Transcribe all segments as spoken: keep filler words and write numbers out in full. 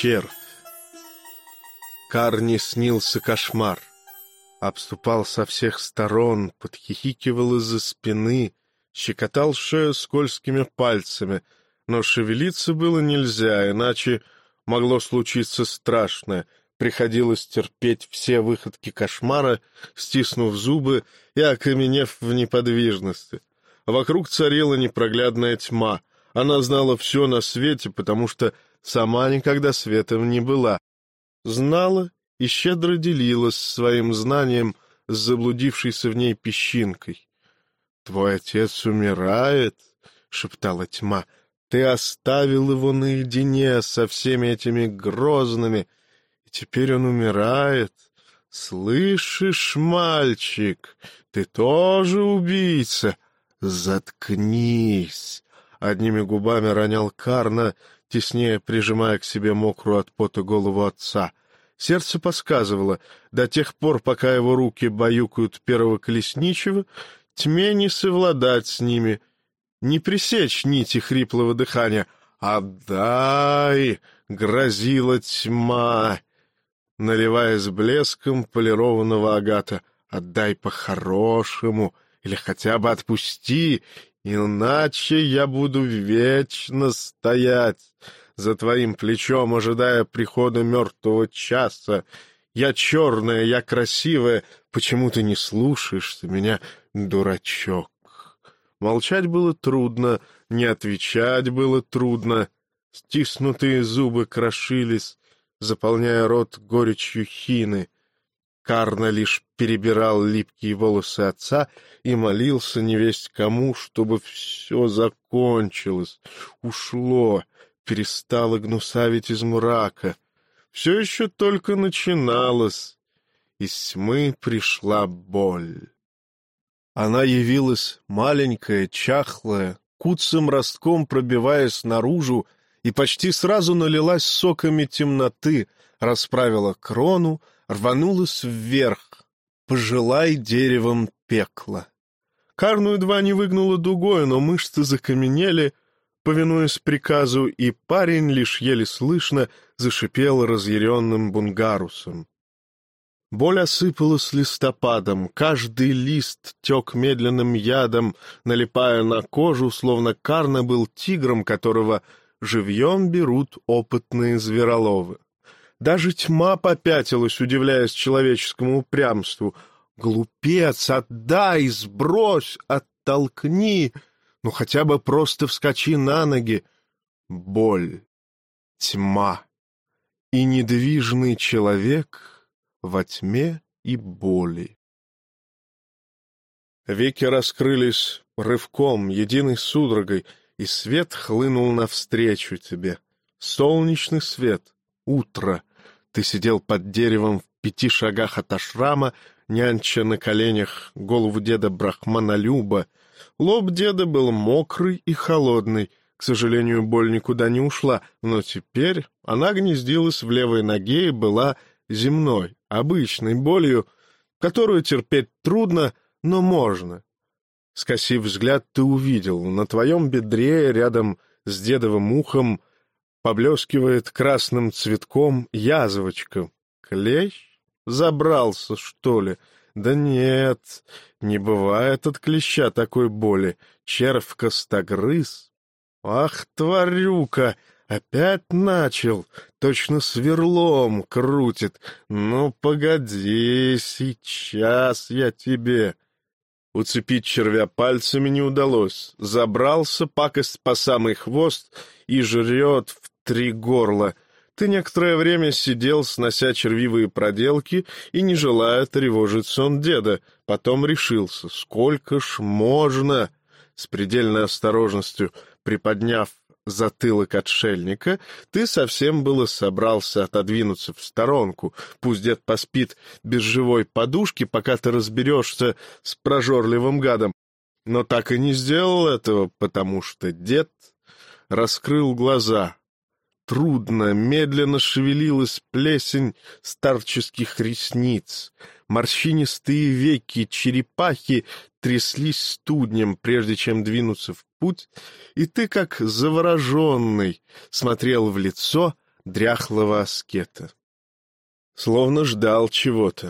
червь. Карне снился кошмар. Обступал со всех сторон, подхихикивал из-за спины, щекотал шею скользкими пальцами, но шевелиться было нельзя, иначе могло случиться страшное. Приходилось терпеть все выходки кошмара, стиснув зубы и окаменев в неподвижности. Вокруг царила непроглядная тьма. Она знала все на свете, потому что сама никогда светом не была. Знала и щедро делилась своим знанием с заблудившейся в ней песчинкой. «Твой отец умирает», — шептала тьма, — «ты оставил его наедине со всеми этими грозными, и теперь он умирает. Слышишь, мальчик, ты тоже убийца. Заткнись!» Одними губами ронял Карна, теснее прижимая к себе мокрую от пота голову отца. Сердце подсказывало, до тех пор, пока его руки баюкают первого колесничего, тьме не совладать с ними, не пресечь нити хриплого дыхания. «Отдай!» — грозила тьма, наливаясь блеском полированного агата. «Отдай по-хорошему, или хотя бы отпусти, иначе я буду вечно стоять за твоим плечом, ожидая прихода мертвого часа. Я черная, я красивая. Почему ты не слушаешься меня, дурачок?» Молчать было трудно, не отвечать было трудно. Стиснутые зубы крошились, заполняя рот горечью хины. Карна лишь перебирал липкие волосы отца и молился невесть кому, чтобы все закончилось, ушло, перестало гнусавить из мрака. Все еще только начиналось. Из тьмы пришла боль. Она явилась маленькая, чахлая, куцым ростком пробиваясь наружу, и почти сразу налилась соками темноты, расправила крону, рванулась вверх. «Пожелай деревом пекла». Карну едва не выгнуло дугой, но мышцы закаменели, повинуясь приказу, и парень лишь еле слышно зашипел разъяренным бунгарусом. Боль осыпалась листопадом, каждый лист тек медленным ядом, налипая на кожу, словно Карна был тигром, которого живьем берут опытные звероловы. Даже тьма попятилась, удивляясь человеческому упрямству. «Глупец, отдай, сбрось, оттолкни, ну хотя бы просто вскочи на ноги». Боль, тьма и недвижный человек во тьме и боли. Веки раскрылись рывком, единой судорогой, и свет хлынул навстречу тебе. Солнечный свет, утро. Ты сидел под деревом в пяти шагах от ашрама, нянча на коленях голову деда Брахманолюба. Лоб деда был мокрый и холодный. К сожалению, боль никуда не ушла, но теперь она гнездилась в левой ноге и была земной, обычной болью, которую терпеть трудно, но можно. Скосив взгляд, ты увидел, на твоем бедре рядом с дедовым ухом поблескивает красным цветком язвочка. Клещ? Забрался, что ли? Да нет, не бывает от клеща такой боли. Червь-костогрыз. Ах, тварюка! Опять начал, точно сверлом крутит. Ну, погоди, сейчас я тебе... Уцепить червя пальцами не удалось. Забрался пакость по самый хвост и жрет в три горла. Ты некоторое время сидел, снося червивые проделки и не желая тревожить сон деда. Потом решился, сколько ж можно? С предельной осторожностью приподняв затылок отшельника, ты совсем было собрался отодвинуться в сторонку. Пусть дед поспит без живой подушки, пока ты разберешься с прожорливым гадом. Но так и не сделал этого, потому что дед раскрыл глаза. Трудно, медленно шевелилась плесень старческих ресниц. Морщинистые веки черепахи тряслись студнем, прежде чем двинуться в путь, и ты, как завороженный, смотрел в лицо дряхлого аскета. Словно ждал чего-то.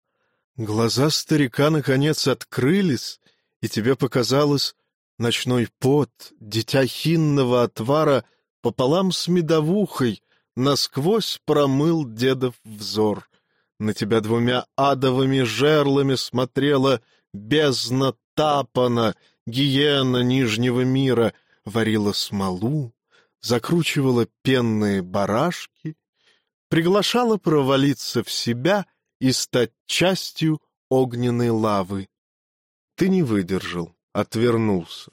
Глаза старика наконец открылись, и тебе показалось, ночной пот, дитя хинного отвара, пополам с медовухой, насквозь промыл дедов взор. На тебя двумя адовыми жерлами смотрела бездна Тапана, гиена Нижнего мира, варила смолу, закручивала пенные барашки, приглашала провалиться в себя и стать частью огненной лавы. Ты не выдержал, отвернулся.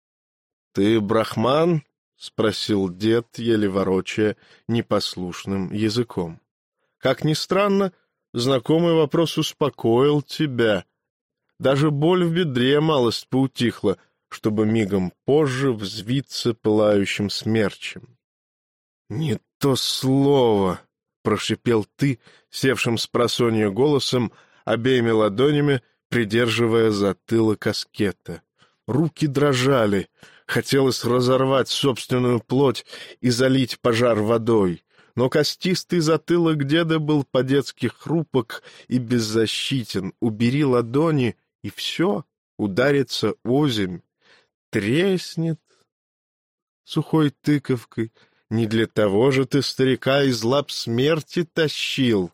— Ты брахман? — спросил дед, еле ворочая непослушным языком. Как ни странно, знакомый вопрос успокоил тебя. Даже боль в бедре малость поутихла, чтобы мигом позже взвиться пылающим смерчем. — Не то слово! — прошипел ты, севшим спросонья голосом, обеими ладонями придерживая затылок аскета. Руки дрожали, хотелось разорвать собственную плоть и залить пожар водой, но костистый затылок деда был по-детски хрупок и беззащитен. Убери ладони, и все, ударится озимь, треснет сухой тыковкой. Не для того же ты старика из лап смерти тащил.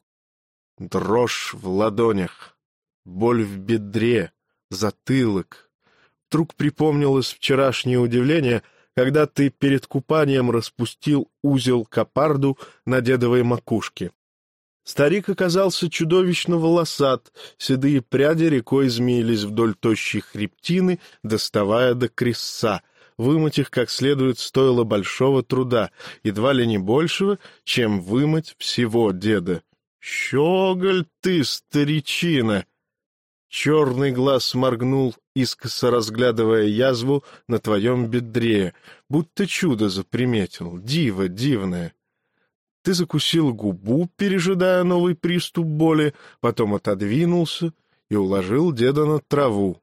Дрожь в ладонях, боль в бедре, затылок. Вдруг припомнилось вчерашнее удивление, когда ты перед купанием распустил узел капарду на дедовой макушке. Старик оказался чудовищно волосат, седые пряди рекой змеились вдоль тощей хребтины, доставая до крестца. Вымыть их как следует стоило большого труда, едва ли не большего, чем вымыть всего деда. «Щеголь ты, старичина!» Черный глаз моргнул, искоса разглядывая язву на твоем бедре, будто чудо заприметил, диво дивное. Ты закусил губу, пережидая новый приступ боли, потом отодвинулся и уложил деда на траву.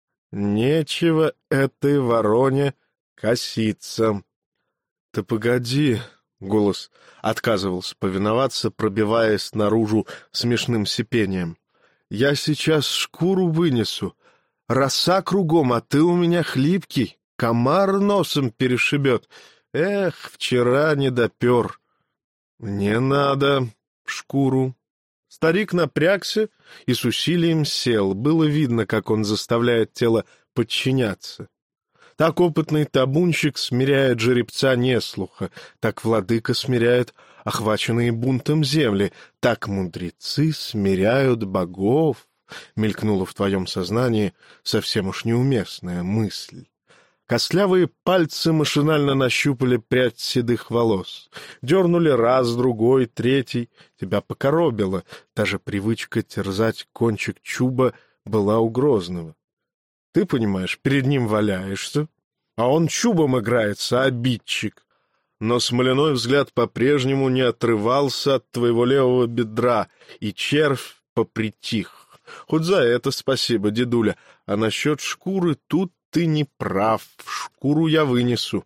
Нечего этой вороне коситься. — Ты погоди, — голос отказывался повиноваться, пробиваясь наружу смешным сипением. — Я сейчас шкуру вынесу. Роса кругом, а ты у меня хлипкий. Комар носом перешибет. Эх, вчера не допер. — Не надо шкуру. Старик напрягся и с усилием сел. Было видно, как он заставляет тело подчиняться. Так опытный табунщик смиряет жеребца неслуха, так владыка смиряет охваченные бунтом земли, так мудрецы смиряют богов. Мелькнула в твоем сознании совсем уж неуместная мысль. Костлявые пальцы машинально нащупали прядь седых волос. Дернули раз, другой, третий. Тебя покоробило. Даже привычка терзать кончик чуба была у Грозного. Ты, понимаешь, перед ним валяешься, а он чубом играется, обидчик. Но смоляной взгляд по-прежнему не отрывался от твоего левого бедра, и червь попритих. Хоть за это спасибо, дедуля. А насчет шкуры тут ты не прав. Шкуру я вынесу.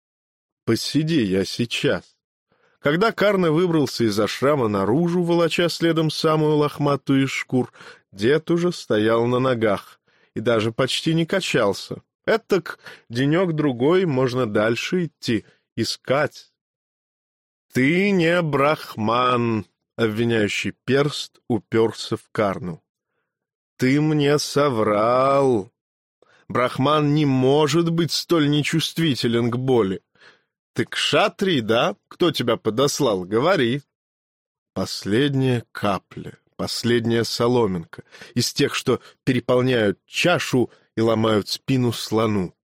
Посиди я сейчас. Когда Карна выбрался из ашрама наружу, волоча следом самую лохматую из шкур, дед уже стоял на ногах и даже почти не качался. Этак денек-другой можно дальше идти, искать. — Ты не брахман, — обвиняющий перст уперся в Карну. — Ты мне соврал. Брахман не может быть столь нечувствителен к боли. Ты кшатрий, да? Кто тебя подослал? Говори. Последняя капля. Последняя соломинка, из тех, что переполняют чашу и ломают спину слону.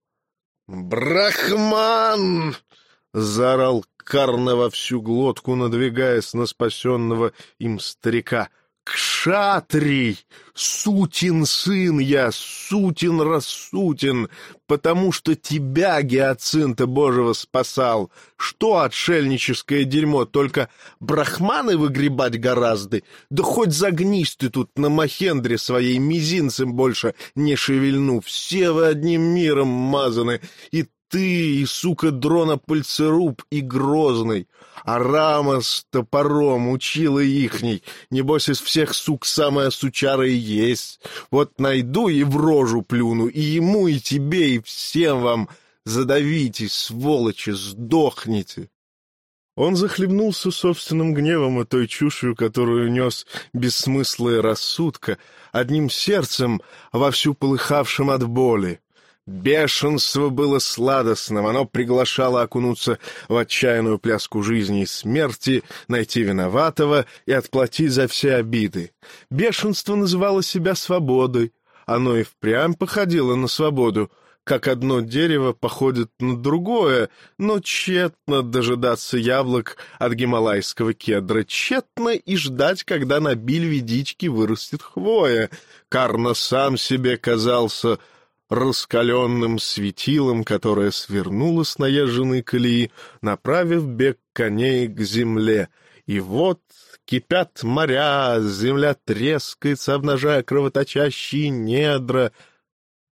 «Брахман!» — заорал Карна во всю глотку, надвигаясь на спасенного им старика. «Кшатрий! Сутин сын я, сутин рассутин, потому что тебя, гиацинта Божьего, спасал. Что отшельническое дерьмо, только брахманы выгребать гораздо? Да хоть загнись ты тут на махендре своей, мизинцем больше не шевельну. Все вы одним миром мазаны, и ты, и, сука, дрона пальцеруб, и Грозный. А Рама с топором учила ихней. Небось, из всех сук самая сучара и есть. Вот найду и в рожу плюну, и ему, и тебе, и всем вам. Задавитесь, сволочи, сдохните. Он захлебнулся собственным гневом и той чушью, которую нес без смысла и рассудка, одним сердцем, вовсю полыхавшим от боли. Бешенство было сладостным, оно приглашало окунуться в отчаянную пляску жизни и смерти, найти виноватого и отплатить за все обиды. Бешенство называло себя свободой, оно и впрямь походило на свободу, как одно дерево походит на другое, но тщетно дожидаться яблок от гималайского кедра, тщетно и ждать, когда на бильве дички вырастет хвоя. Карна сам себе казался раскаленным светилом, которое свернуло с наезженной колеи, направив бег коней к земле. И вот кипят моря, земля трескается, обнажая кровоточащие недра,